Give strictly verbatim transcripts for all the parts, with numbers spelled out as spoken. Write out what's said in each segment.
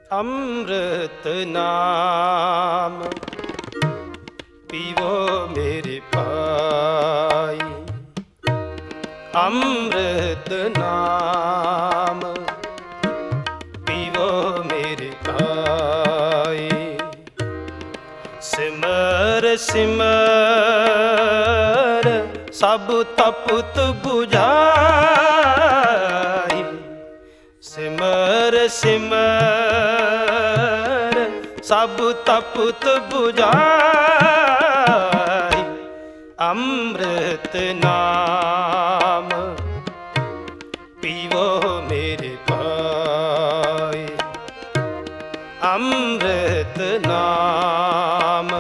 ਅੰਮ੍ਰਿਤ ਨਾਮ ਪੀਵੋ ਮੇਰੇ ਭਾਈ, ਅੰਮ੍ਰਿਤ ਨਾਮ ਪੀਵੋ ਮੇਰੇ ਭਾਈ। ਸਿਮਰ ਸਿਮਰ ਸਭ ਤਪਤ ਬੁਝਾਈ, ਸਿਮਰ ਸਿਮਰ ਸਭ ਤਪਤ ਬੁਝਾਈ। ਅੰਮ੍ਰਿਤ ਨਾਮ ਪੀਵੋ ਮੇਰੇ ਭਾਈ, ਅੰਮ੍ਰਿਤ ਨਾਮ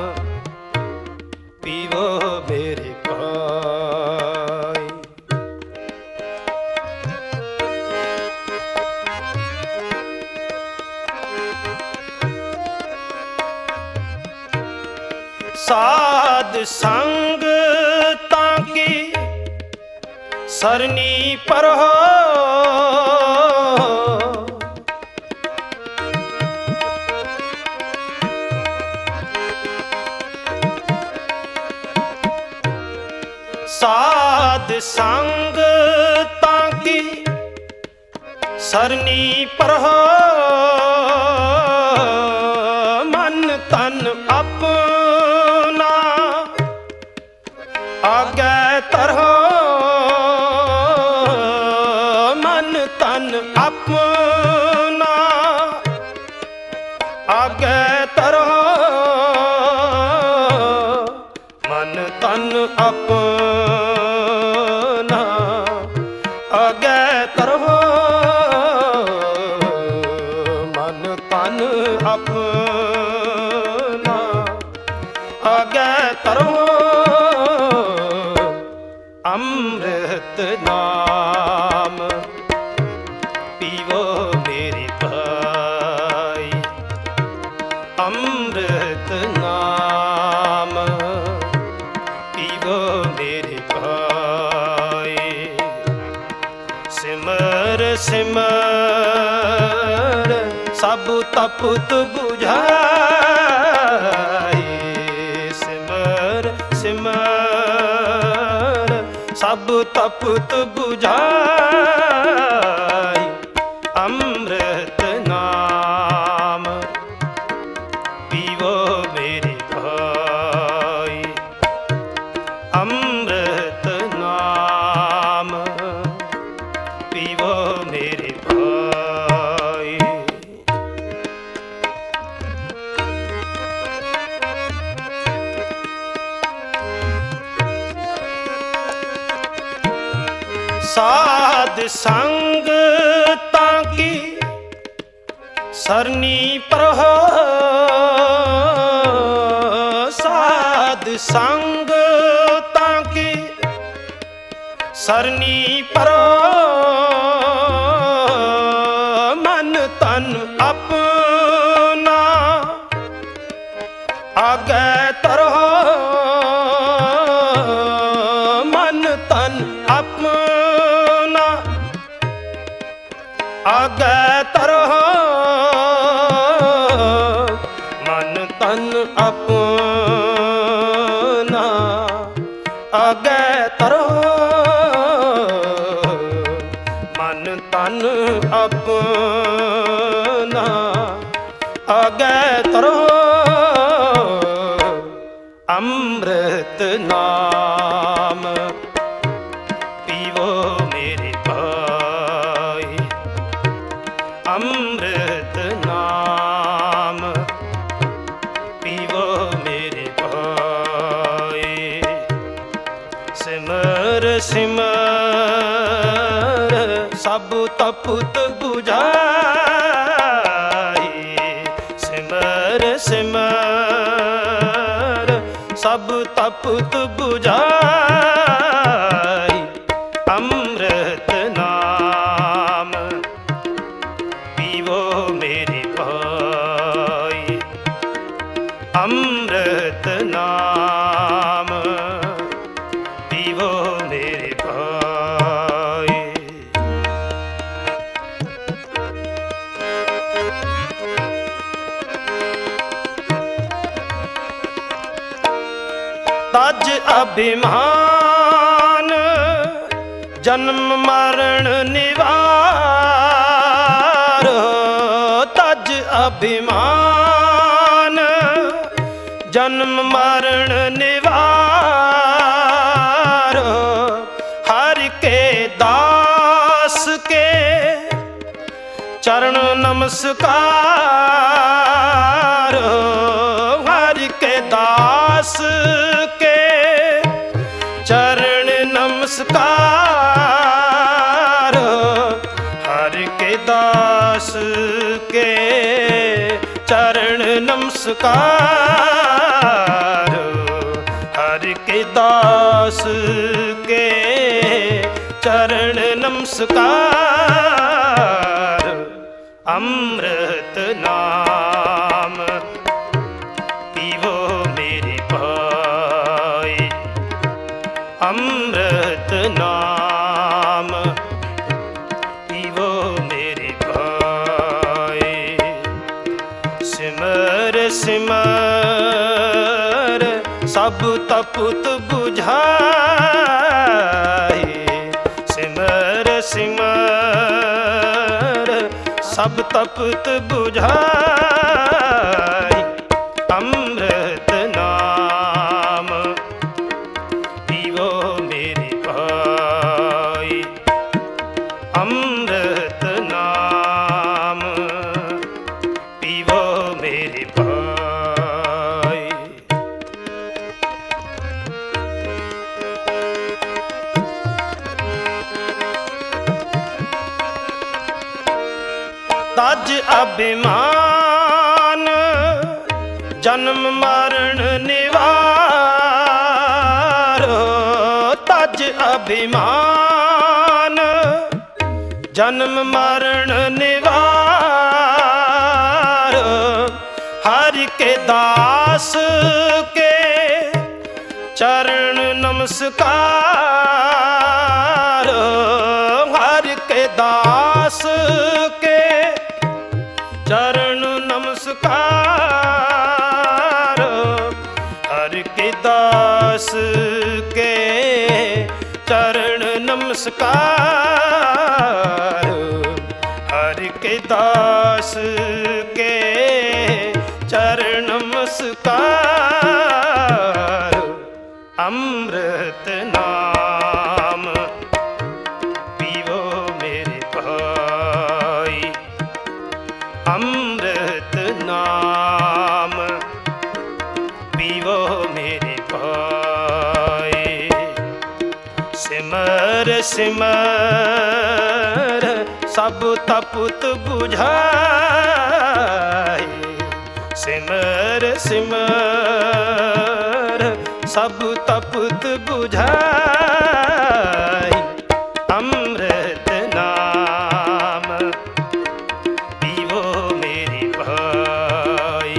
ਪੀਵੋ ਮੇਰੇ ਭਾਈ। ਸਾਧ ਸੰਗ ਤਾਂ ਕੀ ਸਰਨੀ ਪਰਹੋ, ਸਾਧ ਸੰਗ ਤਾਂ ਕੀ ਸਰਨੀ ਪਰਹੋ। ਮਨ ਤਨ ਆਪਣਾ ਆਗੈ ਤਰਹੁ, ਮਨ ਤਨ ਆਪਣਾ ਆਗੈ ਤਰਹੁ। ਮਨ ਤਨ ਆਪਣਾ ਆਗੈ ਤਰਹੁ, ਮਨ ਤਨ ਆਪਣਾ ਆਗੈ ਤਰਹੁ। ਅੰਮ੍ਰਿਤ ਨਾਮ ਪੀਵੋ ਮੇਰੇ ਭਾਈ, ਅੰਮ੍ਰਿਤ ਨਾਮ ਪੀਵੋ ਮੇਰੇ ਭਾਈ। ਸਿਮਰ ਸਿਮਰ ਸਭ ਤਪਤ ਬੁਝਾਈ, ਸਿਮਰ ਸਿਮਰ ਸਭ ਤਪਤ ਬੁਝਾਈ। ਅੰਮ੍ਰਿਤ ਨਾਮ ਪੀਵੋ ਮੇਰੇ ਭਾਈ, ਅੰਮ੍ਰਿਤ ਨਾਮ ਪੀਵੋ ਮੇਰੇ ਭਾਈ। ਸਾਧ ਸੰਗ ਤਾਂ ਕੀ ਸਰਨੀ ਪਰਹੋ, ਸਾਧ ਸੰਗ ਤਾਂ ਕੀ ਸਰਨੀ ਪਰਹੋ। ਮਨ ਤਨ ਆਪਣਾ ਆਗੈ ਤਰਹੁ, ਮਨ ਤਨ ਆਪਣਾ ਆਗੈ ਤਰਹੁ। ਮਨ ਤਨ ਆਪਣਾ ਆਗੈ ਤਰਹੁ, ਮਨ ਤਨ ਆਪਣਾ ਆਗੈ ਤਰਹੁ। ਅੰਮ੍ਰਿਤ ਨਾਮ ਪੀਵੋ ਮੇਰੇ ਭਾਈ, ਅੰਮ੍ਰਿਤ ਨਾਮ ਪੀਵੋ ਮੇਰੇ ਭਾਈ। ਸਿਮਰ ਸਿਮਰ ਸਭ ਤਪਤ ਬੁਝਾਈ, ਸਿਮਰ ਸਿਮਰ ਸਭ ਤਪਤ ਬੁਝਾਈ। ਅੰਮ੍ਰਿਤ ਨਾਮ ਪੀਵੋ ਮੇਰੇ ਭਾਈ, ਅੰਮ੍ਰਿਤ ਨਾਮ ਪੀਵੋ ਮੇਰੇ ਭਾਈ। अभिमान जन्म मरण निवारो, तज अभिमान जन्म मरण निवारो। हरि के दास के चरण नमस्कार, हरि के दास के चरण नमस्कार, हरि के दास के चरण नमस्कार, हरि के दास के चरण नमस्कार। अमृत नाम पीवो मेरे भाई, अमृत नाम पीवो मेरे भाई। सिमर सिमर सब तपुत बुझाए, सिमर सिमर सब तपुत बुझाई। अमृत नाम पीवो मेरे भाई, अमृत नाम पीवो मेरे भाई। तज अभिमान जन्म मरण निवारो, तज अभिमान जन्म मरण निवारो। हरि के दास के चरण नमस्कार, हरि के दास के चरण नमस्कार, हरि के दास के चरण नमस्कार, हरि के दास के चरण नमस्कार। अमृत नाम पीवो मेरे भाई, अमृत नाम पीवो मेरे भाई। सिमर सिमर सब तपुत बुझाए, सिमर सिमर सब तपुत बुझाए। अमृत नाम पीवो मेरे भाई,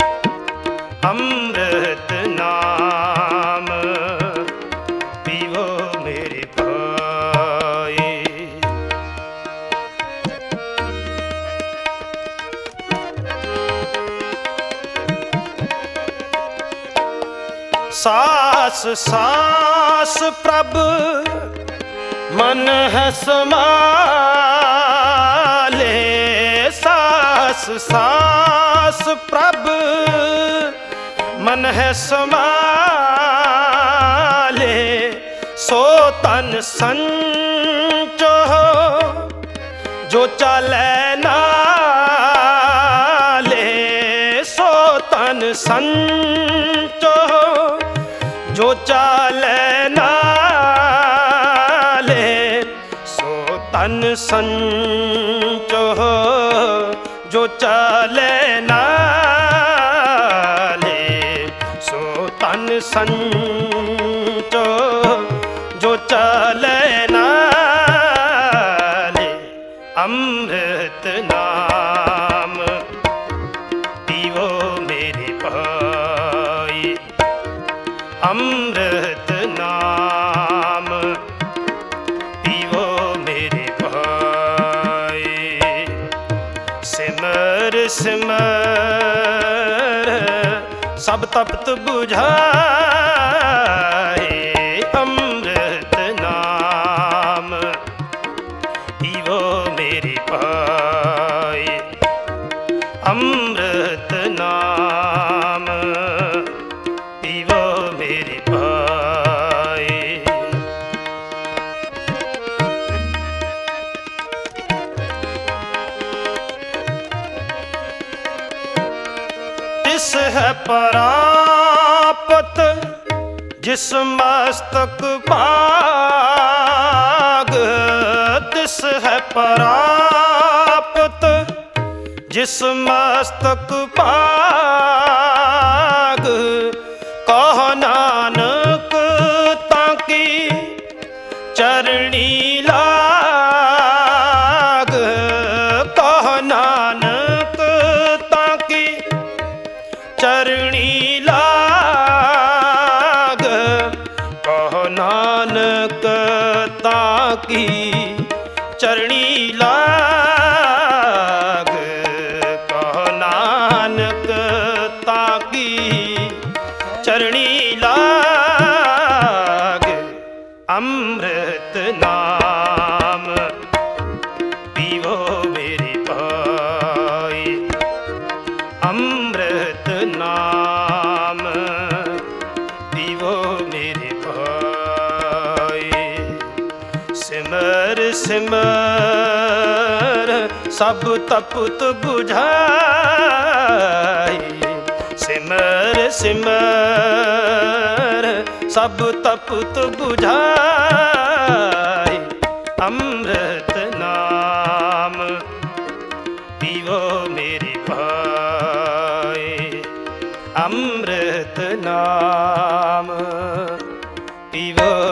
अमृत नाम पीवो मेरे भाई। सास सास प्रभ मन है समाले, सास सास प्रभ मन है समाले। सो तन संचो जो चले नाले, सो तन संचो जो चाले नाले। सो तन संचो जो चाले नाले, सो तन संचो जो चाले नाले। अमृत नाम पीवो मेरे भाई, अमृत नाम पीवो मेरे भाई। सिमर सिमर सब तपत बुझाए, मेरे भाई। अमृत नाम पीवो मेरे भाई। तिस है परापत जिस मस्तक भाग। तिस है परापत जिस मस्तक भाग। कहो नानक ताकी चरणी लाग। कहो नानक ताकी चरणी लाग। कहो नानक ताकी चरणी लाग। कहो नानक ताकी चरणी लाग। अमृत नाम पीवो मेरे भाई। अमृत नाम पीवो मेरे भाई। सिमर सिमर सब तपत बुझाई। सिमर सिमर सब तपत बुझाई। अमृत नाम पीवो मेरे भाई। अमृत नाम पीवो